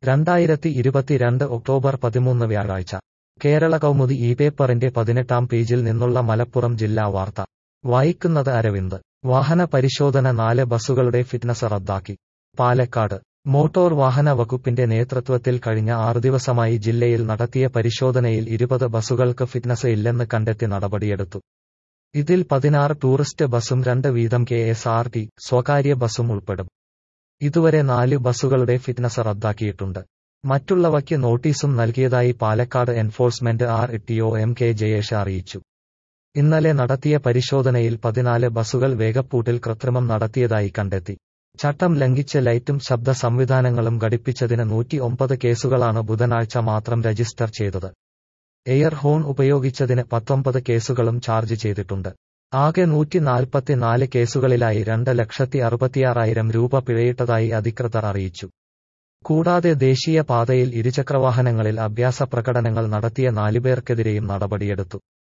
2022 October 13 വ്യാഴാഴ്ച കേരള കൗമുദി ഈ പേപ്പറിന്റെ 18-ാം പേജിൽ നിന്നുള്ള മലപ്പുറം ജില്ലാ വാർത്ത വായിക്കുന്നത് അരവിന്ദ്. വാഹന പരിശോധന 4 ബസുകളുടെ ഫിറ്റ്നസ് റദ്ദാക്കി. പാലക്കാട് മോട്ടോർ വാഹന വകുപ്പിന്റെ നേതൃത്വത്തിൽ കഴിഞ്ഞ 6 ദിവസമായി ജില്ലയിൽ നടത്തിയ പരിശോധനയിൽ 20 ബസുകൾക്ക് ഫിറ്റ്നസ് ഇല്ലെന്ന് കണ്ടെത്തി നടപടിയെടുത്തു. ഇതിൽ 16 ടൂറിസ്റ്റ് ബസും 2 വീതം KSRT സ്വകാര്യ ബസും ഉൾപ്പെടും. ഇതുവരെ 4 ബസുകളുടെ ഫിറ്റ്നസ് റദ്ദാക്കിയിട്ടുണ്ട്. മറ്റുള്ളവയ്ക്ക് നോട്ടീസും നൽകിയതായി Palakkad enforcement RTO MK Jayesh അറിയിച്ചു. ഇന്നലെ നടത്തിയ പരിശോധനയിൽ 14 ബസുകൾ വേഗപ്പൂട്ടിൽ കൃത്രിമം നടത്തിയതായി കണ്ടെത്തി. ചട്ടം ലംഘിച്ച് ലൈറ്റും ശബ്ദ സംവിധാനങ്ങളും ഘടിപ്പിച്ചതിന് 109 കേസുകളാണ് ബുധനാഴ്ച മാത്രം രജിസ്റ്റർ ചെയ്തത്. എയർ ഹോൺ ഉപയോഗിച്ചതിന് 19 കേസുകളും ചാർജ് ചെയ്തിട്ടുണ്ട്. ആകെ 144 കേസുകളിലായി 2,66,000 രൂപ പിഴയിട്ടതായി അധികൃതർ അറിയിച്ചു. കൂടാതെ ദേശീയ പാതയിൽ ഇരുചക്രവാഹനങ്ങളിൽ അഭ്യാസ പ്രകടനങ്ങൾ നടത്തിയ 4 പേർക്കെതിരെയും നടപടിയെടുത്തു.